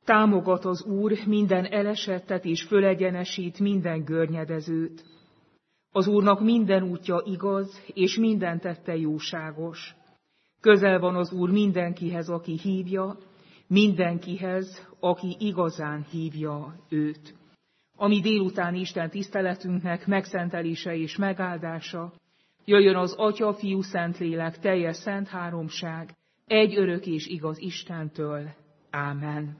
Támogat az Úr minden elesettet, és fölegyenesít minden görnyedezőt. Az Úrnak minden útja igaz, és minden tette jóságos. Közel van az Úr mindenkihez, aki hívja, mindenkihez, aki igazán hívja őt. A mi délutáni Isten tiszteletünknek megszentelése és megáldása jöjjön az Atya, Fiú, Szentlélek, teljes szent háromság, egy örök és igaz Istentől. Ámen.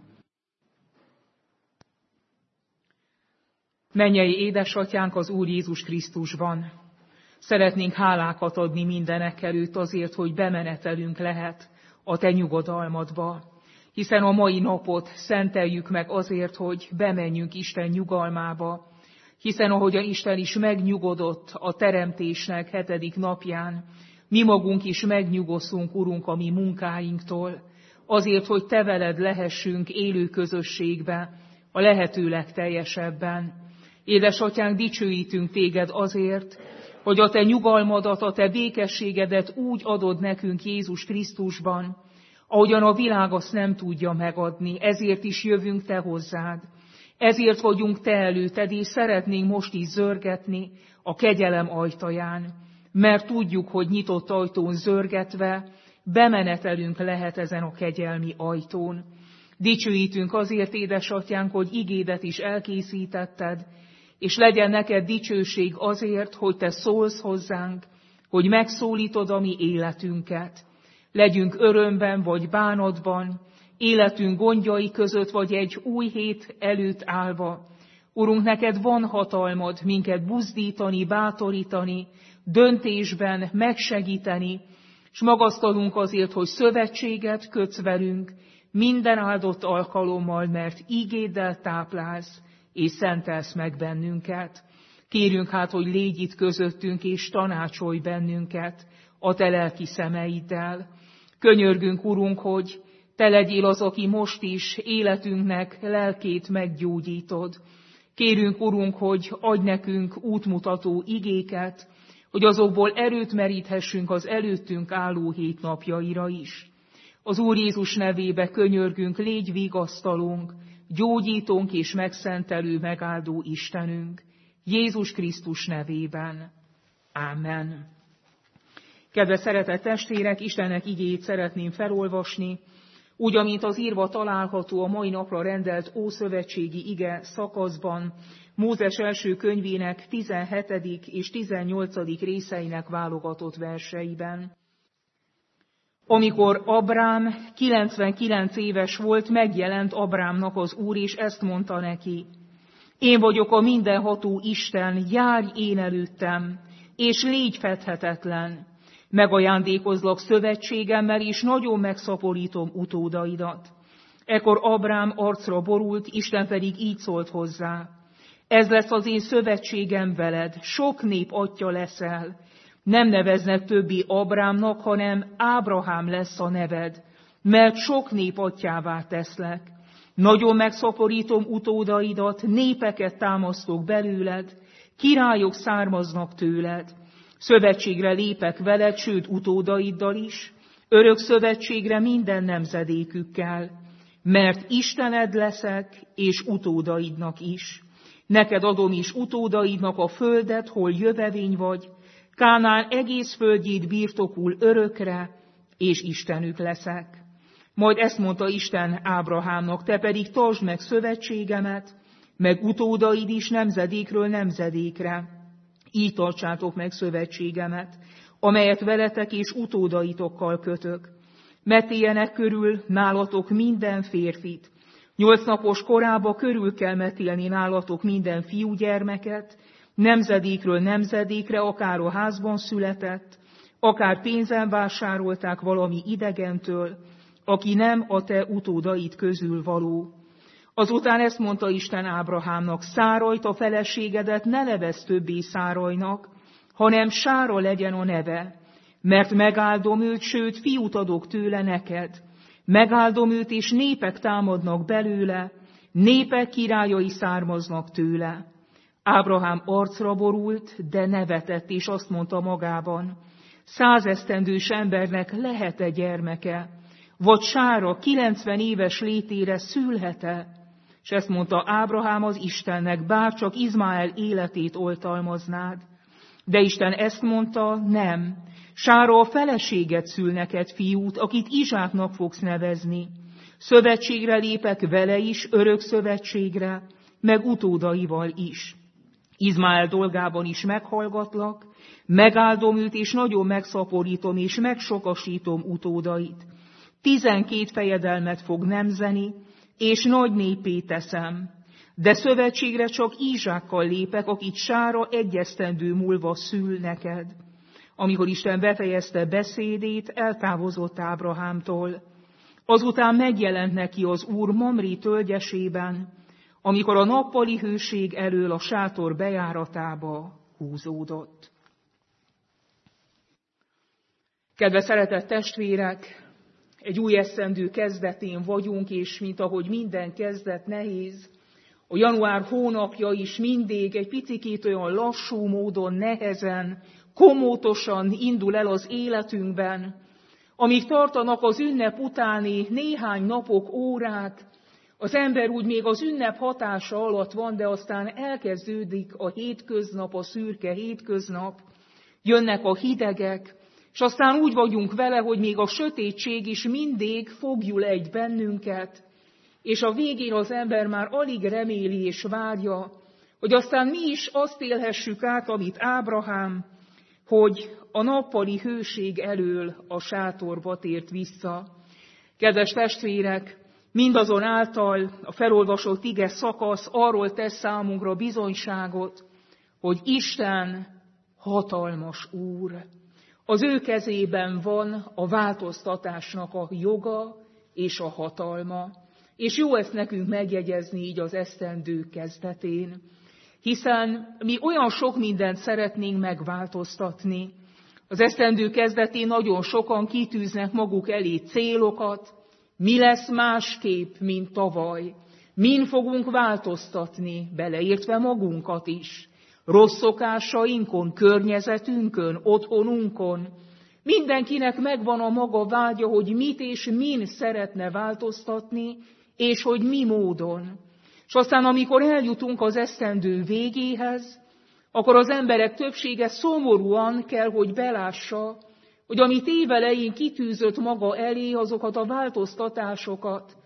Mennyei édesatyánk az Úr Jézus Krisztusban. Szeretnénk hálákat adni mindenekelőtt azért, hogy bemenetelünk lehet a te nyugodalmadba, hiszen a mai napot szenteljük meg azért, hogy bemenjünk Isten nyugalmába, hiszen ahogy a Isten is megnyugodott a teremtésnek 7. napján, mi magunk is megnyugoszunk, Urunk, a mi munkáinktól, azért, hogy te veled lehessünk élő közösségbe, a lehető legteljesebben. Édesatyánk, dicsőítünk téged azért, hogy a te nyugalmadat, a te békességedet úgy adod nekünk Jézus Krisztusban, ahogyan a világ azt nem tudja megadni. Ezért is jövünk te hozzád. Ezért vagyunk te előtted, és szeretnénk most is zörgetni a kegyelem ajtaján, mert tudjuk, hogy nyitott ajtón zörgetve bemenetelünk lehet ezen a kegyelmi ajtón. Dicsőítünk azért, édesatyánk, hogy igédet is elkészítetted, és legyen neked dicsőség azért, hogy te szólsz hozzánk, hogy megszólítod a mi életünket. Legyünk örömben vagy bánatban, életünk gondjai között vagy egy új hét előtt állva. Urunk, neked van hatalmad minket buzdítani, bátorítani, döntésben megsegíteni, és magasztalunk azért, hogy szövetséget kötsz velünk minden áldott alkalommal, mert ígéddel táplálsz, és szentelsz meg bennünket. Kérjünk hát, hogy légy itt közöttünk, és tanácsolj bennünket a te lelki szemeiddel. Könyörgünk, Urunk, hogy te legyél az, aki most is életünknek lelkét meggyógyítod. Kérünk, Urunk, hogy adj nekünk útmutató igéket, hogy azokból erőt meríthessünk az előttünk álló hét napjaira is. Az Úr Jézus nevébe könyörgünk, légy vigasztalónk, gyógyítónk és megszentelő, megáldó Istenünk, Jézus Krisztus nevében. Ámen. Kedves szeretett testvérek, Istennek igéjét szeretném felolvasni, úgy, amint az írva található a mai napra rendelt ószövetségi ige szakaszban, Mózes első könyvének 17. és 18. részeinek válogatott verseiben. Amikor Abrám 99 éves volt, megjelent Abrámnak az Úr, és ezt mondta neki: Én vagyok a mindenható Isten, járj én előttem, és légy fedhetetlen. Megajándékozlak szövetségemmel, és nagyon megszaporítom utódaidat. Ekkor Abrám arcra borult, Isten pedig így szólt hozzá: Ez lesz az én szövetségem veled, sok nép atyja leszel. Nem neveznek többé Abrámnak, hanem Ábrahám lesz a neved, mert sok nép atyjává teszlek. Nagyon megszaporítom utódaidat, népeket támasztok belőled, királyok származnak tőled. Szövetségre lépek veled, sőt utódaiddal is, örök szövetségre minden nemzedékükkel, mert Istened leszek, és utódaidnak is. Neked adom is utódaidnak a földet, hol jövevény vagy, Kánán egész földjét birtokul örökre, és Istenük leszek. Majd ezt mondta Isten Ábrahámnak: Te pedig tartsd meg szövetségemet, meg utódaid is nemzedékről nemzedékre. Így tartsátok meg szövetségemet, amelyet veletek és utódaitokkal kötök. Metéljenek körül nálatok minden férfit. 8 napos korába körül kell metélni nálatok minden fiúgyermeket, nemzedékről nemzedékre, akár a házban született, akár pénzen vásárolták valami idegentől, aki nem a te utódaid közül való. Azután ezt mondta Isten Ábrahámnak: Szárajt, a feleségedet ne nevezd többé Szárajnak, hanem Sára legyen a neve, mert megáldom őt, sőt, fiút adok tőle neked. Megáldom őt, és népek támadnak belőle, népek királyai származnak tőle. Ábrahám arcra borult, de nevetett, és azt mondta magában: 100 esztendős embernek lehet-e gyermeke, vagy Sára 90 éves létére szülhet-e? És ezt mondta Ábrahám az Istennek, bárcsak Izmael életét oltalmaznád. De Isten ezt mondta, nem. Sára a feleséget szül neked fiút, akit Izsáknak fogsz nevezni. Szövetségre lépek vele is, örök szövetségre, meg utódaival is. Izmael dolgában is meghallgatlak, megáldom őt, és nagyon megszaporítom, és megsokasítom utódait. 12 fejedelmet fog nemzeni, és nagy népé teszem. De szövetségre csak Izsákkal lépek, akit Sára 1 esztendő múlva szül neked. Amikor Isten befejezte beszédét, eltávozott Ábrahámtól. Azután megjelent neki az Úr Mamré tölgyesében, amikor a nappali hőség elől a sátor bejáratába húzódott. Kedves szeretett testvérek, egy új esztendő kezdetén vagyunk, és mint ahogy minden kezdet nehéz, a január hónapja is mindig egy picikét olyan lassú módon, nehezen, komótosan indul el az életünkben, amíg tartanak az ünnep utáni néhány napok, órák, az ember úgy még az ünnep hatása alatt van, de aztán elkezdődik a hétköznap, a szürke hétköznap, jönnek a hidegek, és aztán úgy vagyunk vele, hogy még a sötétség is mindig fogjul egy bennünket, és a végén az ember már alig reméli és várja, hogy aztán mi is azt élhessük át, amit Ábrahám, hogy a nappali hőség elől a sátorba tért vissza. Kedves testvérek, mindazonáltal a felolvasott ige szakasz arról tesz számunkra bizonyságot, hogy Isten hatalmas Úr. Az ő kezében van a változtatásnak a joga és a hatalma. És jó ezt nekünk megjegyezni így az esztendő kezdetén, hiszen mi olyan sok mindent szeretnénk megváltoztatni. Az esztendő kezdetén nagyon sokan kitűznek maguk elé célokat, mi lesz másképp, mint tavaly, min fogunk változtatni, beleértve magunkat is, rossz szokásainkon, környezetünkön, otthonunkon. Mindenkinek megvan a maga vágya, hogy mit és min szeretne változtatni, és hogy mi módon. És aztán, amikor eljutunk az esztendő végéhez, akkor az emberek többsége szomorúan kell, hogy belássa, hogy amit évelején kitűzött maga elé, azokat a változtatásokat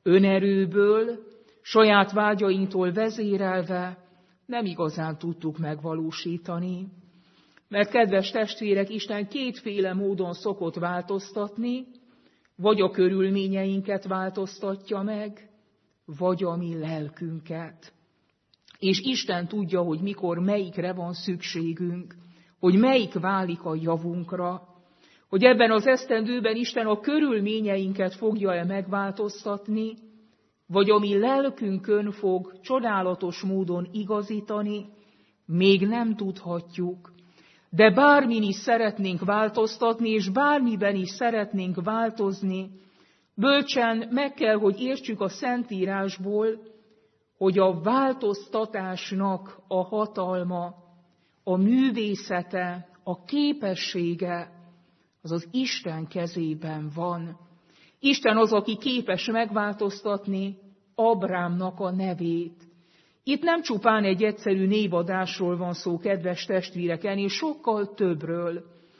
önerőből, saját vágyainktól vezérelve nem igazán tudtuk megvalósítani. Mert kedves testvérek, Isten kétféle módon szokott változtatni, vagy a körülményeinket változtatja meg, vagy a mi lelkünket. És Isten tudja, hogy mikor melyikre van szükségünk, hogy melyik válik a javunkra, hogy ebben az esztendőben Isten a körülményeinket fogja-e megváltoztatni, vagy a mi lelkünkön fog csodálatos módon igazítani, még nem tudhatjuk. De bármin is szeretnénk változtatni, és bármiben is szeretnénk változni, bölcsen meg kell, hogy értsük a Szentírásból, hogy a változtatásnak a hatalma, a művészete, a képessége, az az Isten kezében van. Isten az, aki képes megváltoztatni Ábrámnak a nevét. Itt nem csupán egy egyszerű névadásról van szó, kedves testvérek, ennél sokkal többről.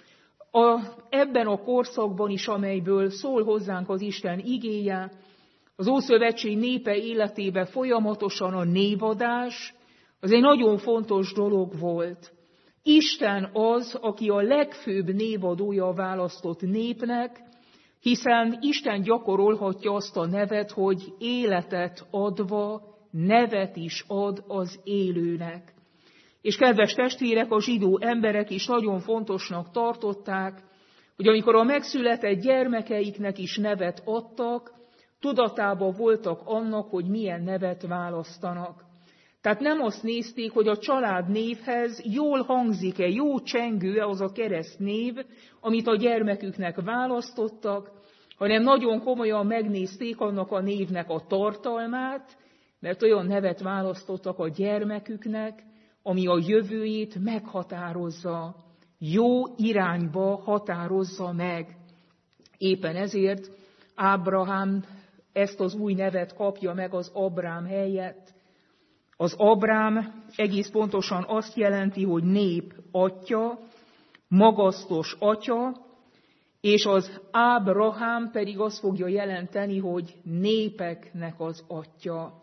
Ebben a korszakban is, amelyből szól hozzánk az Isten igéje, az Ószövetség népe életébe folyamatosan a névadás, az egy nagyon fontos dolog volt. Isten az, aki a legfőbb névadója a választott népnek, hiszen Isten gyakorolhatja azt a nevet, hogy életet adva, nevet is ad az élőnek. És kedves testvérek, a zsidó emberek is nagyon fontosnak tartották, hogy amikor a megszületett gyermekeiknek is nevet adtak, tudatában voltak annak, hogy milyen nevet választanak. Tehát nem azt nézték, hogy a családnévhez jól hangzik-e, jó csengő-e az a keresztnév, amit a gyermeküknek választottak, hanem nagyon komolyan megnézték annak a névnek a tartalmát, mert olyan nevet választottak a gyermeküknek, ami a jövőjét meghatározza, jó irányba határozza meg. Éppen ezért Ábrahám ezt az új nevet kapja meg az Abrám helyett. Az Abrám egész pontosan azt jelenti, hogy nép atya, magasztos atya, és az Ábrahám pedig azt fogja jelenteni, hogy népeknek az atya.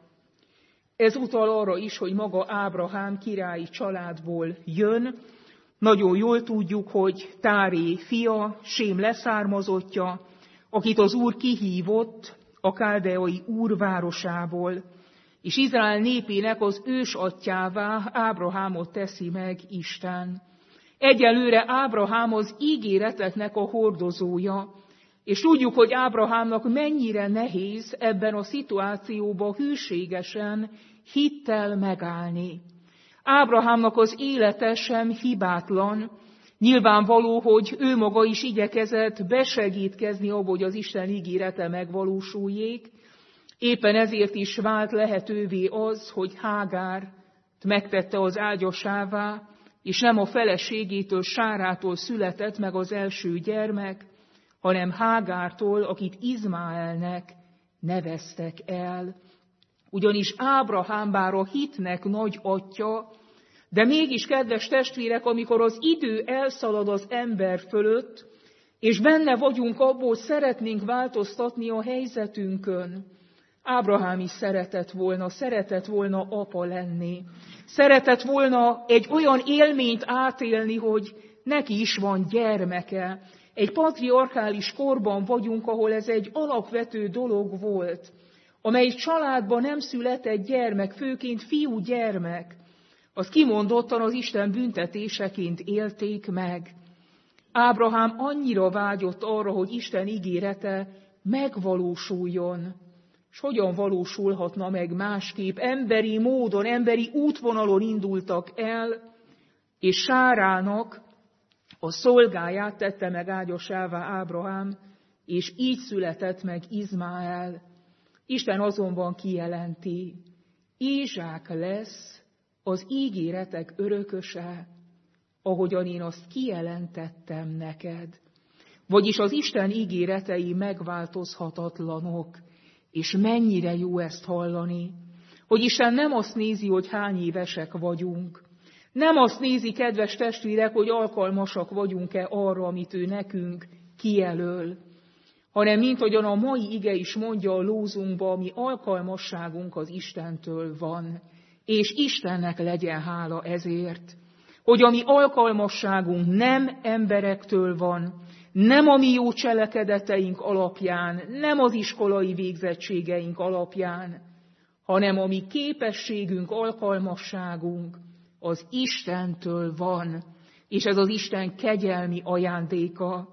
Ez utal arra is, hogy maga Ábrahám királyi családból jön. Nagyon jól tudjuk, hogy Táré fia, Sém leszármazottja, akit az Úr kihívott a káldeai Úr városából, és Izrael népének az ősatyjává Ábrahámot teszi meg Isten. Egyelőre Ábrahám az ígéreteknek a hordozója, és tudjuk, hogy Ábrahámnak mennyire nehéz ebben a szituációban hűségesen, hittel megállni. Ábrahámnak az élete sem hibátlan. Nyilvánvaló, hogy ő maga is igyekezett besegítkezni abba, hogy az Isten ígérete megvalósuljék. Éppen ezért is vált lehetővé az, hogy Hágárt megtette az ágyasává, és nem a feleségétől, Sárától született meg az első gyermek, hanem Hágártól, akit Izmáelnek neveztek el. Ugyanis Ábrahám bár a hitnek nagy atya, de mégis, kedves testvérek, amikor az idő elszalad az ember fölött, és benne vagyunk abból, hogy szeretnénk változtatni a helyzetünkön, Ábrahám is szeretett volna apa lenni. Szeretett volna egy olyan élményt átélni, hogy neki is van gyermeke. Egy patriarchális korban vagyunk, ahol ez egy alapvető dolog volt, amely családban nem született gyermek, főként fiúgyermek, az kimondottan az Isten büntetéseként élték meg. Ábrahám annyira vágyott arra, hogy Isten ígérete megvalósuljon. És hogyan valósulhatna meg másképp? Emberi módon, emberi útvonalon indultak el, és Sárának a szolgáját tette meg ágyasává Ábrahám, és így született meg Izmáel. Isten azonban kijelenti, Izsák lesz az ígéretek örököse, ahogyan én azt kijelentettem neked. Vagyis az Isten ígéretei megváltozhatatlanok, és mennyire jó ezt hallani, hogy Isten nem azt nézi, hogy hány évesek vagyunk. Nem azt nézi, kedves testvérek, hogy alkalmasak vagyunk-e arra, amit ő nekünk kijelöl, hanem mint ahogyan a mai ige is mondja a lózunkba, mi alkalmasságunk az Istentől van, és Istennek legyen hála ezért, hogy a mi alkalmasságunk nem emberektől van, nem a mi jó cselekedeteink alapján, nem az iskolai végzettségeink alapján, hanem a mi képességünk, alkalmasságunk az Istentől van, és ez az Isten kegyelmi ajándéka.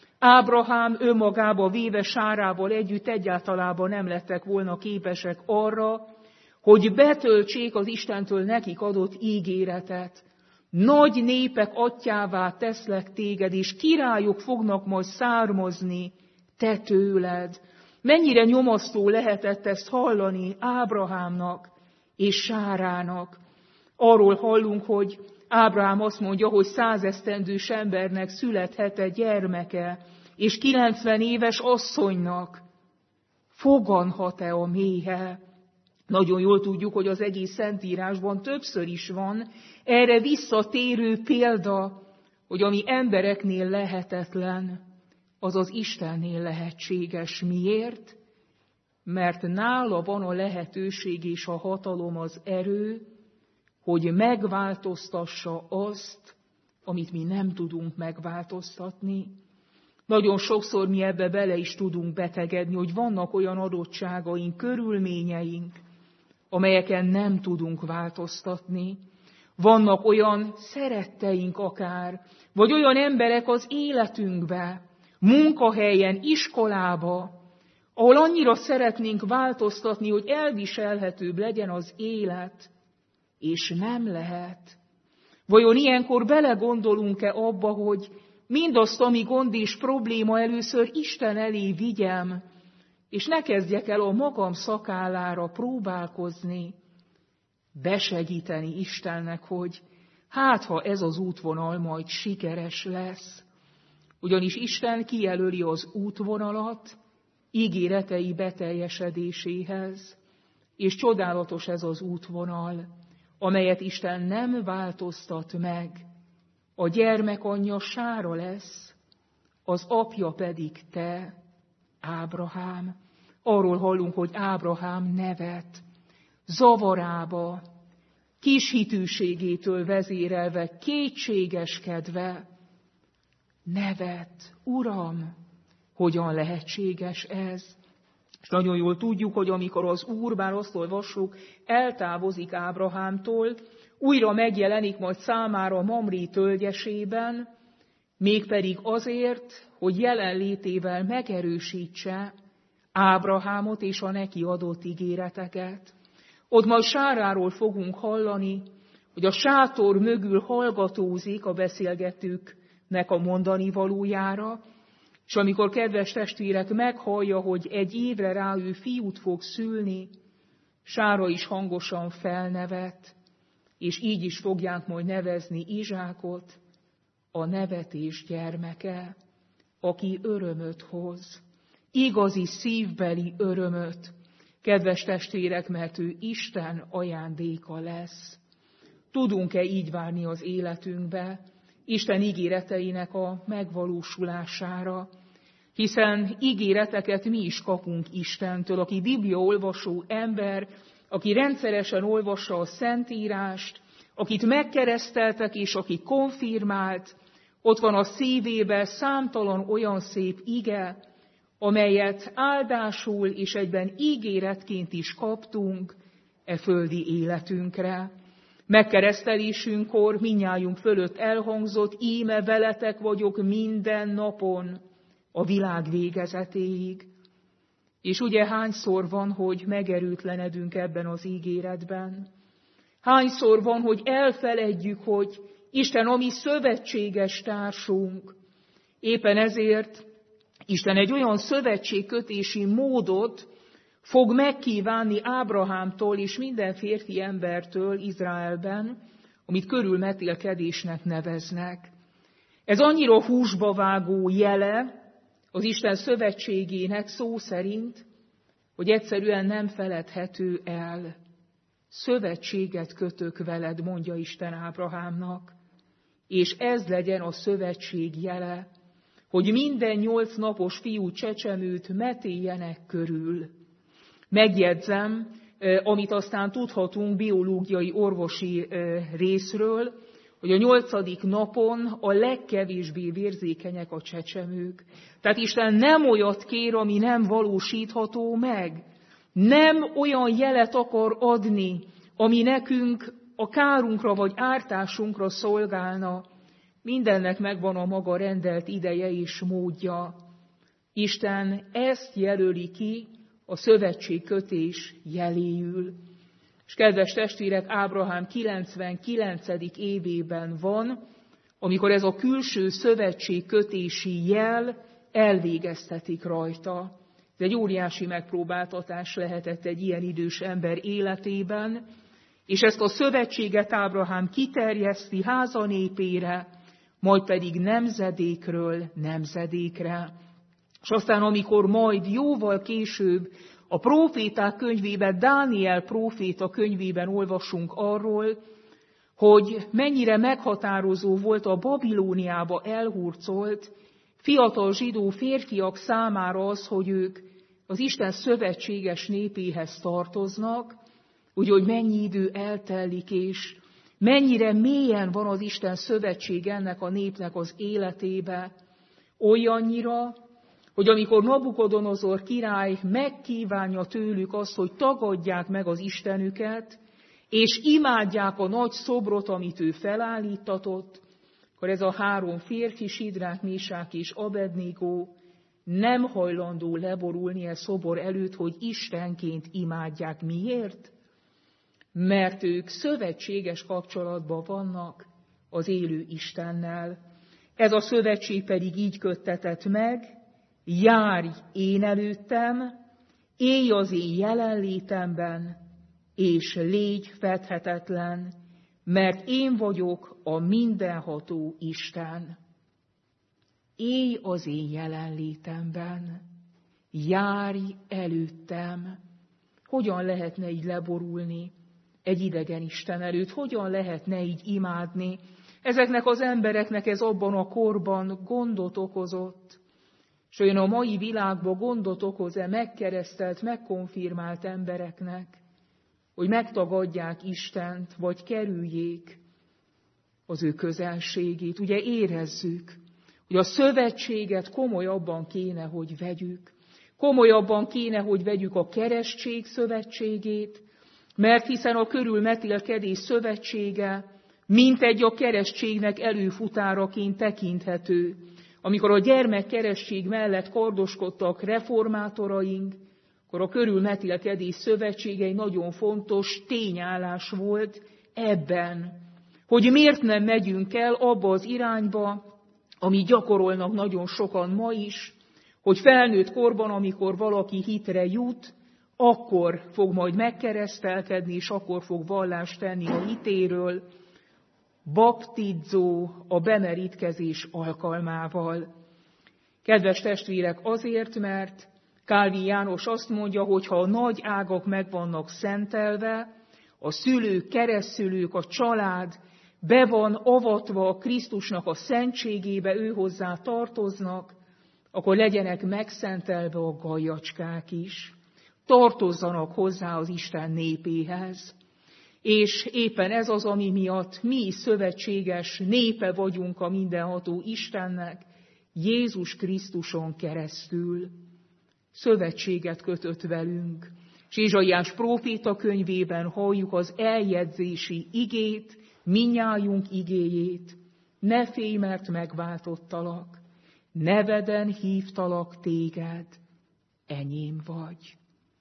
Ábrahám önmagába véve Sárával együtt egyáltalában nem lettek volna képesek arra, hogy betöltsék az Istentől nekik adott ígéretet. Nagy népek atyává teszlek téged, és királyok fognak majd származni te tőled. Mennyire nyomasztó lehetett ezt hallani Ábrahámnak és Sárának. Arról hallunk, hogy Ábrahám azt mondja, hogy 100 esztendős embernek születhet-e gyermeke, és 90 éves asszonynak foganhat-e a méhe. Nagyon jól tudjuk, hogy az egész Szentírásban többször is van erre visszatérő példa, hogy ami embereknél lehetetlen, az az Istennél lehetséges. Miért? Mert nála van a lehetőség és a hatalom, az erő, hogy megváltoztassa azt, amit mi nem tudunk megváltoztatni. Nagyon sokszor mi ebbe bele is tudunk betegedni, hogy vannak olyan adottságaink, körülményeink, amelyeken nem tudunk változtatni. Vannak olyan szeretteink akár, vagy olyan emberek az életünkbe, munkahelyen, iskolába, ahol annyira szeretnénk változtatni, hogy elviselhetőbb legyen az élet, és nem lehet. Vajon ilyenkor belegondolunk-e abba, hogy mindazt, ami gond és probléma, először Isten elé vigyem, és ne kezdjek el a magam szakállára próbálkozni, besegíteni Istennek, hogy hát, ha ez az útvonal majd sikeres lesz. Ugyanis Isten kijelöli az útvonalat, ígéretei beteljesedéséhez. És csodálatos ez az útvonal, amelyet Isten nem változtat meg. A gyermek anyja Sára lesz, az apja pedig te, Ábrahám. Arról hallunk, hogy Ábrahám nevet, zavarába, kis hitűségétől vezérelve, kétségeskedve, nevet, Uram, hogyan lehetséges ez? És nagyon jól tudjuk, hogy amikor az Úr, bár azt olvassuk, eltávozik Ábrahámtól, újra megjelenik majd számára Mamré tölgyesében, mégpedig azért, hogy jelenlétével megerősítse Ábrahámot és a neki adott ígéreteket. Ott majd Sáráról fogunk hallani, hogy a sátor mögül hallgatózik a beszélgetőknek a mondani valójára, és amikor, kedves testvérek, meghallja, hogy egy évre rá ő fiút fog szülni, Sára is hangosan felnevet, és így is fogják majd nevezni Izsákot, a nevetés gyermeke, aki örömöt hoz, igazi szívbeli örömöt, kedves testvérek, mert ő Isten ajándéka lesz. Tudunk-e így várni az életünkbe, Isten ígéreteinek a megvalósulására? Hiszen ígéreteket mi is kapunk Istentől, aki bibliaolvasó ember, aki rendszeresen olvassa a Szentírást, akit megkereszteltek és aki konfirmált, ott van a szívébe számtalan olyan szép ige, amelyet áldásul és egyben ígéretként is kaptunk e földi életünkre. Megkeresztelésünkkor mindnyájunk fölött elhangzott, íme veletek vagyok minden napon a világ végezetéig. És ugye hányszor van, hogy megerőtlenedünk ebben az ígéretben? Hányszor van, hogy elfeledjük, hogy Isten a mi szövetséges társunk. Éppen ezért Isten egy olyan szövetségkötési módot fog megkívánni Ábrahámtól és minden férfi embertől Izraelben, amit körülmetélkedésnek neveznek. Ez annyira húsba vágó jele az Isten szövetségének szó szerint, hogy egyszerűen nem feledhető el. Szövetséget kötök veled, mondja Isten Ábrahámnak, és ez legyen a szövetség jele, hogy minden 8 napos fiú csecsemőt metéljenek körül. Megjegyzem, amit aztán tudhatunk biológiai orvosi részről, hogy a 8. napon a legkevésbé vérzékenyek a csecsemők. Tehát Isten nem olyat kér, ami nem valósítható meg. Nem olyan jelet akar adni, ami nekünk a kárunkra vagy ártásunkra szolgálna. Mindennek megvan a maga rendelt ideje és módja. Isten ezt jelöli ki a szövetségkötés jeléül. És kedves testvérek, Ábrahám 99. évében van, amikor ez a külső szövetségkötési jel elvégeztetik rajta. Ez egy óriási megpróbáltatás lehetett egy ilyen idős ember életében, és ezt a szövetséget Ábrahám kiterjeszti háza népére, majd pedig nemzedékről nemzedékre. És aztán, amikor majd jóval később a próféták könyvében, Dániel próféta könyvében olvasunk arról, hogy mennyire meghatározó volt a Babilóniába elhurcolt fiatal zsidó férfiak számára az, hogy ők az Isten szövetséges népéhez tartoznak, úgyhogy mennyi idő eltelik, és mennyire mélyen van az Isten szövetség ennek a népnek az életébe, olyannyira, hogy amikor Nabukodonozor király megkívánja tőlük azt, hogy tagadják meg az Istenüket, és imádják a nagy szobrot, amit ő felállítatott, akkor ez a 3 férfi, Sidrák, Mésák és Abednego nem hajlandó leborulni a szobor előtt, hogy istenként imádják. Miért? Mert ők szövetséges kapcsolatban vannak az élő Istennel. Ez a szövetség pedig így köttetett meg: járj én előttem, élj az én jelenlétemben, és légy fedhetetlen, mert én vagyok a mindenható Isten. Élj az én jelenlétemben, Járj előttem. Hogyan lehetne így leborulni egy idegen Isten előtt? Hogyan lehetne így imádni? Ezeknek az embereknek ez abban a korban gondot okozott. És olyan a mai világban gondot okoz-e megkeresztelt, megkonfirmált embereknek, hogy megtagadják Istent, vagy kerüljék az ő közelségét. Ugye érezzük, hogy a szövetséget komolyabban kéne, hogy vegyük. Komolyabban kéne, hogy vegyük a keresztség szövetségét, mert hiszen a körülmetélkedés szövetsége mintegy a keresztségnek előfutáraként tekinthető. Amikor a gyermekkeresztség mellett kardoskodtak reformátoraink, akkor a körülmetélkedés szövetsége egy nagyon fontos tényállás volt ebben, hogy miért nem megyünk el abba az irányba, amit gyakorolnak nagyon sokan ma is, hogy felnőtt korban, amikor valaki hitre jut, akkor fog majd megkeresztelkedni, és akkor fog vallást tenni a hitéről, baptizzó a bemerítkezés alkalmával. Kedves testvérek, azért, mert Kálvin János azt mondja, hogy ha a nagy ágak meg vannak szentelve, a szülők, keresztszülők, a család be van avatva a Krisztusnak a szentségébe, ő hozzá tartoznak, akkor legyenek megszentelve a gajacskák is. Tartozzanak hozzá az Isten népéhez. És éppen ez az, ami miatt mi is szövetséges népe vagyunk a mindenható Istennek, Jézus Krisztuson keresztül. Szövetséget kötött velünk. És Ézsaiás próféta könyvében halljuk az eljegyzési igét, mindnyájunk igéjét. Ne félj, mert megváltottalak, neveden hívtalak téged, enyém vagy.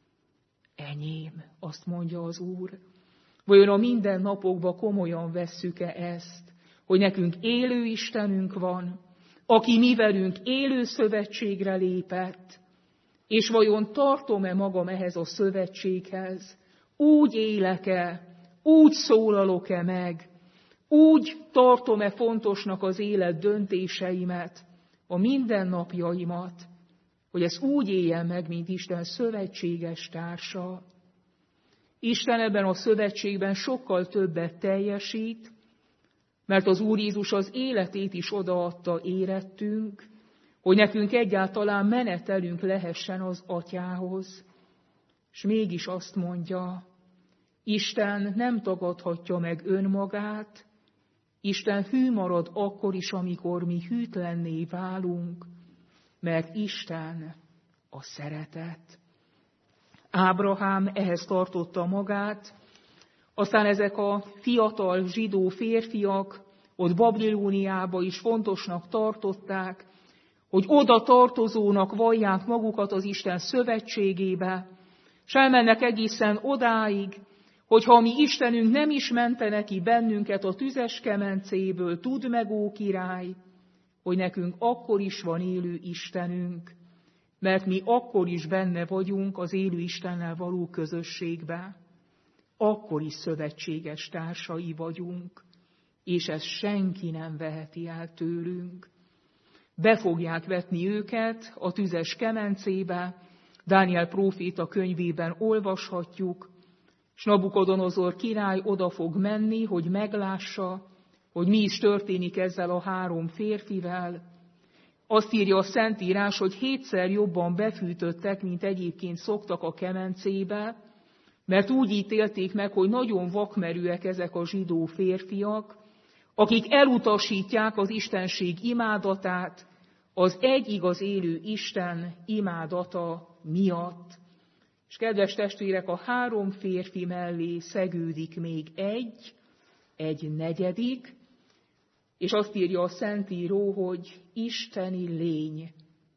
Enyém, azt mondja az Úr. Vajon a mindennapokban komolyan vesszük-e ezt, hogy nekünk élő Istenünk van, aki mi velünk élő szövetségre lépett, és vajon tartom-e magam ehhez a szövetséghez? Úgy élek-e, úgy szólalok-e meg, úgy tartom-e fontosnak az élet döntéseimet, a mindennapjaimat, hogy ez úgy éljen meg, mint Isten szövetséges társa. Isten ebben a szövetségben sokkal többet teljesít, mert az Úr Jézus az életét is odaadta érettünk, hogy nekünk egyáltalán menetelünk lehessen az Atyához. És mégis azt mondja, Isten nem tagadhatja meg önmagát, Isten hű marad akkor is, amikor mi hűtlenné válunk, mert Isten a szeretet. Ábrahám ehhez tartotta magát, aztán ezek a fiatal zsidó férfiak ott Babilóniába is fontosnak tartották, hogy oda tartozónak vallják magukat az Isten szövetségébe, s elmennek egészen odáig, hogy ha mi Istenünk nem is mentene ki bennünket a tüzes kemencéből, tudd meg, ó király, hogy nekünk akkor is van élő Istenünk, mert mi akkor is benne vagyunk az élő Istennel való közösségbe. Akkor is szövetséges társai vagyunk, és ezt senki nem veheti el tőlünk. Be fogják vetni őket a tüzes kemencébe, Dániel próféta könyvében olvashatjuk, s Nabukodonozor király oda fog menni, hogy meglássa, hogy mi is történik ezzel a 3 férfivel. Azt írja a Szentírás, hogy 7-szer jobban befűtöttek, mint egyébként szoktak a kemencébe, mert úgy ítélték meg, hogy nagyon vakmerőek ezek a zsidó férfiak, akik elutasítják az Istenség imádatát, az egy igaz élő Isten imádata miatt. És kedves testvérek, a 3 férfi mellé szegődik még egy negyedik, és azt írja a Szentíró, hogy isteni lény.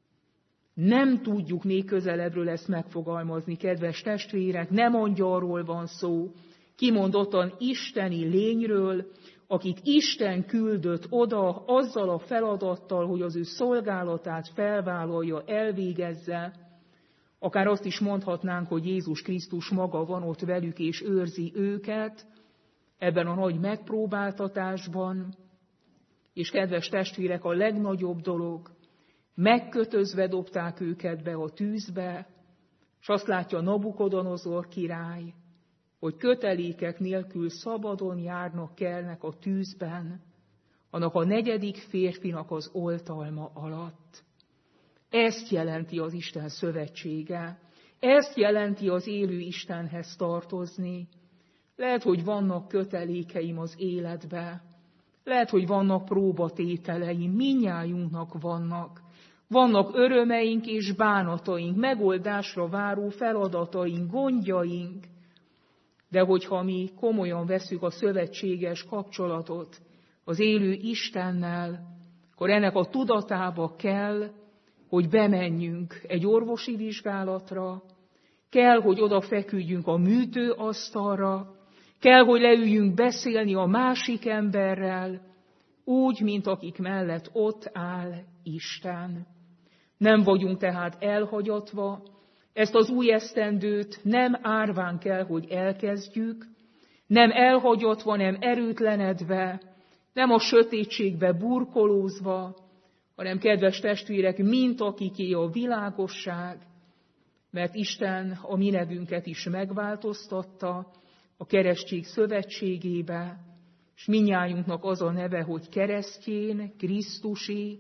Nem tudjuk még közelebbről ezt megfogalmazni, kedves testvérek, nem angyalról van szó, kimondottan isteni lényről, akit Isten küldött oda azzal a feladattal, hogy az ő szolgálatát felvállalja, elvégezze. Akár azt is mondhatnánk, hogy Jézus Krisztus maga van ott velük és őrzi őket ebben a nagy megpróbáltatásban. És kedves testvérek, a legnagyobb dolog, megkötözve dobták őket be a tűzbe, és azt látja Nabukodonozor király, hogy kötelékek nélkül szabadon járnak, kelnek a tűzben, annak a 4. férfinak az oltalma alatt. Ezt jelenti az Isten szövetsége, ezt jelenti az élő Istenhez tartozni. Lehet, hogy vannak kötelékeim az életbe, lehet, hogy vannak próbatételeim, mindnyájunknak vannak. Vannak örömeink és bánataink, megoldásra váró feladataink, gondjaink, de hogyha mi komolyan vesszük a szövetséges kapcsolatot az élő Istennel, akkor ennek a tudatába kell, hogy bemenjünk egy orvosi vizsgálatra, kell, hogy odafeküdjünk a műtőasztalra, kell, hogy leüljünk beszélni a másik emberrel, úgy, mint akik mellett ott áll Isten. Nem vagyunk tehát elhagyatva, ezt az új esztendőt nem árván kell, hogy elkezdjük, nem elhagyatva, nem erőtlenedve, nem a sötétségbe burkolózva, hanem kedves testvérek, mint akiké a világosság, mert Isten a mi nevünket is megváltoztatta a keresztség szövetségébe, és mindnyájunknak az a neve, hogy keresztjén, Krisztusi,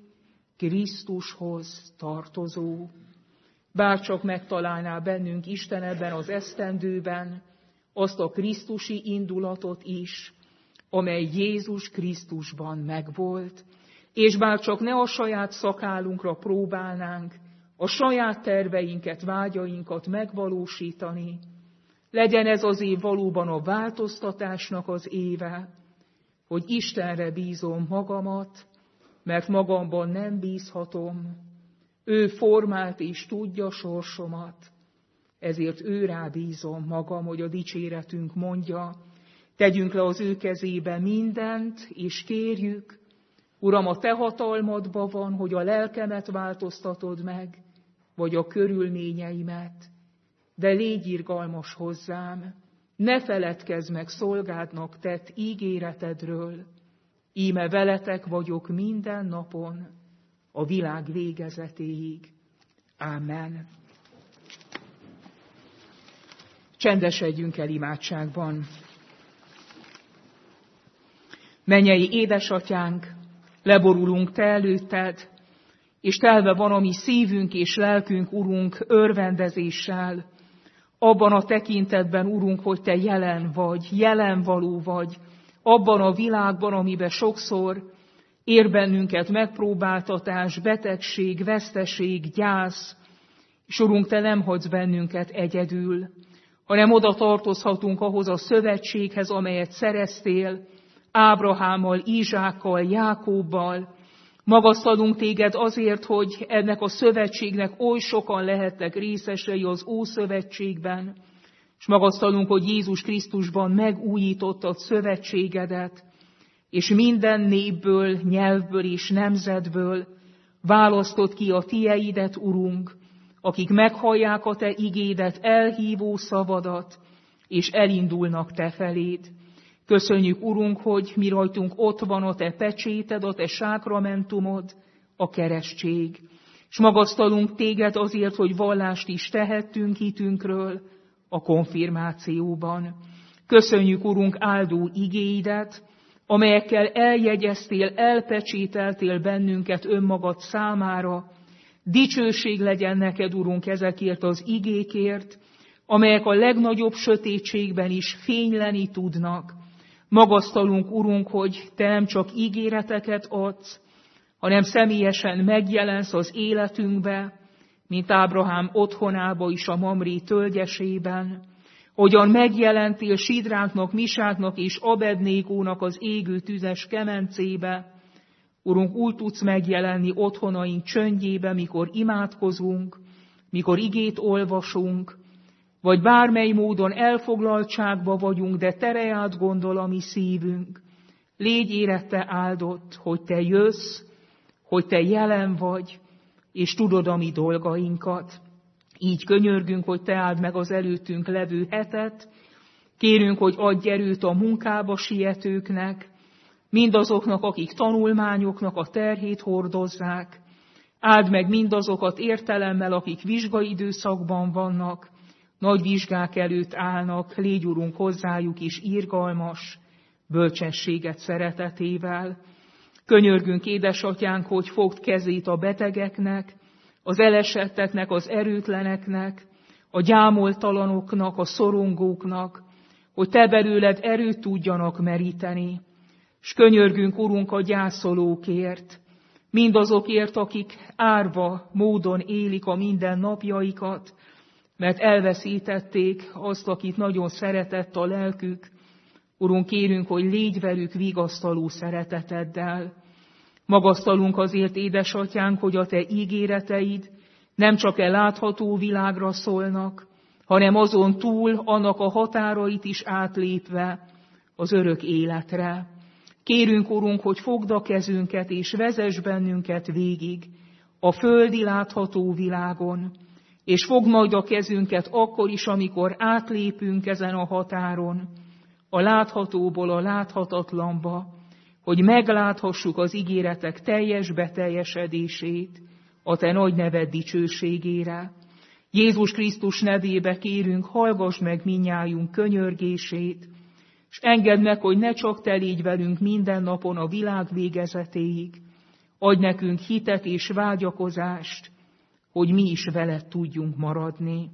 Krisztushoz tartozó. Bárcsak megtalálná bennünk Isten ebben az esztendőben azt a krisztusi indulatot is, amely Jézus Krisztusban megvolt, és bárcsak ne a saját szakállunkra próbálnánk a saját terveinket, vágyainkat megvalósítani, legyen ez az év valóban a változtatásnak az éve, hogy Istenre bízom magamat, mert magamban nem bízhatom. Ő formált és tudja sorsomat, ezért ő rá bízom magam, hogy a dicséretünk mondja. Tegyünk le az ő kezébe mindent, és kérjük, Uram, a te hatalmadban van, hogy a lelkemet változtatod meg, vagy a körülményeimet, de légy irgalmas hozzám, ne feledkezz meg szolgádnak tett ígéretedről, íme veletek vagyok minden napon, a világ végezetéig. Ámen. Csendesedjünk el imádságban. Mennyei édesatyánk, leborulunk te előtted, és telve van a mi szívünk és lelkünk, Urunk, örvendezéssel, abban a tekintetben, Urunk, hogy te jelen vagy, jelenvaló vagy, abban a világban, amiben sokszor ér bennünket megpróbáltatás, betegség, veszteség, gyász, és Urunk, te nem hagysz bennünket egyedül, hanem oda tartozhatunk ahhoz a szövetséghez, amelyet szereztél Ábrahámmal, Izsákkal, Jákóbbal. Magasztalunk téged azért, hogy ennek a szövetségnek oly sokan lehettek részesei az Ószövetségben, és magasztalunk, hogy Jézus Krisztusban megújítottad szövetségedet, és minden népből, nyelvből és nemzetből választott ki a tieidet, Urunk, akik meghallják a te igédet, elhívó szavadat, és elindulnak te feléd. Köszönjük, Urunk, hogy mi rajtunk ott van a te pecséted, a te sákramentumod, a keresztség. És magasztalunk téged azért, hogy vallást is tehettünk hitünkről a konfirmációban. Köszönjük, Urunk, áldó igéidet, amelyekkel eljegyeztél, elpecsételtél bennünket önmagad számára. Dicsőség legyen neked, Urunk, ezekért az igékért, amelyek a legnagyobb sötétségben is fényleni tudnak. Magasztalunk, Urunk, hogy te nem csak ígéreteket adsz, hanem személyesen megjelensz az életünkbe, mint Ábrahám otthonába is a Mamré tölgyesében, hogyan megjelentél Sidráknak, Misáknak és Abednégónak az égő tüzes kemencébe. Urunk, úgy tudsz megjelenni otthonaink csöndjébe, mikor imádkozunk, mikor igét olvasunk, vagy bármely módon elfoglaltságba vagyunk, de tereát gondol a mi szívünk. Légy érette áldott, hogy te jössz, hogy te jelen vagy, és tudod a mi dolgainkat. Így könyörgünk, hogy te áld meg az előttünk levő hetet, kérünk, hogy adj erőt a munkába sietőknek, mindazoknak, akik tanulmányoknak a terhét hordozzák, Áld meg mindazokat értelemmel, akik vizsgaidőszakban vannak, nagy vizsgák előtt állnak, légy Urunk hozzájuk is irgalmas, bölcsességet szeretetével. Könyörgünk, édesatyánk, hogy fogd kezét a betegeknek, az elesetteknek, az erőtleneknek, a gyámoltalanoknak, a szorongóknak, hogy te belőled erőt tudjanak meríteni. S könyörgünk, Urunk, a gyászolókért, mindazokért, akik árva módon élik a mindennapjaikat, mert elveszítették azt, akit nagyon szeretett a lelkük. Urunk, kérünk, hogy légy velük vigasztaló szereteteddel. Magasztalunk azért, édesatyánk, hogy a te ígéreteid nem csak látható világra szólnak, hanem azon túl, annak a határait is átlépve az örök életre. Kérünk, Urunk, hogy fogd a kezünket és vezess bennünket végig a földi látható világon, és fogd majd a kezünket akkor is, amikor átlépünk ezen a határon, a láthatóból a láthatatlanba, hogy megláthassuk az ígéretek teljes beteljesedését a te nagy neved dicsőségére. Jézus Krisztus nevébe kérünk, hallgass meg mindnyájunk könyörgését, és engedd meg, hogy ne csak te légy velünk minden napon a világ végezetéig, adj nekünk hitet és vágyakozást, hogy mi is veled tudjunk maradni.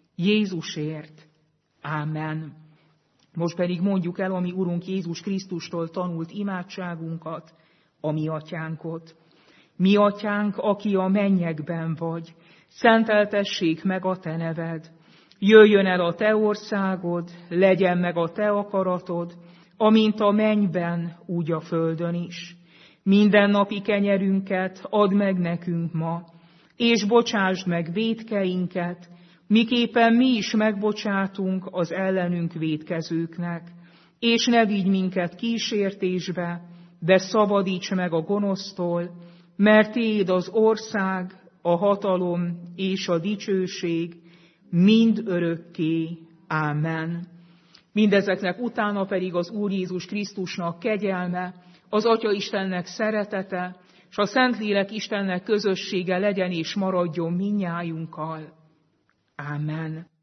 Jézusért. Ámen. Most pedig mondjuk el a mi Urunk Jézus Krisztustól tanult imádságunkat, a mi atyánkot. Mi atyánk, aki a mennyekben vagy, szenteltessék meg a te neved. Jöjjön el a te országod, legyen meg a te akaratod, amint a mennyben, úgy a földön is. Mindennapi kenyerünket add meg nekünk ma, és bocsásd meg vétkeinket, miképpen mi is megbocsátunk az ellenünk vétkezőknek. És ne vigy minket kísértésbe, de szabadíts meg a gonosztól, mert tiéd az ország, a hatalom és a dicsőség mind örökké. Ámen. Mindezeknek utána pedig az Úr Jézus Krisztusnak kegyelme, az Atya Istennek szeretete, és a Szentlélek Istennek közössége legyen és maradjon mindnyájunkkal. Ámen.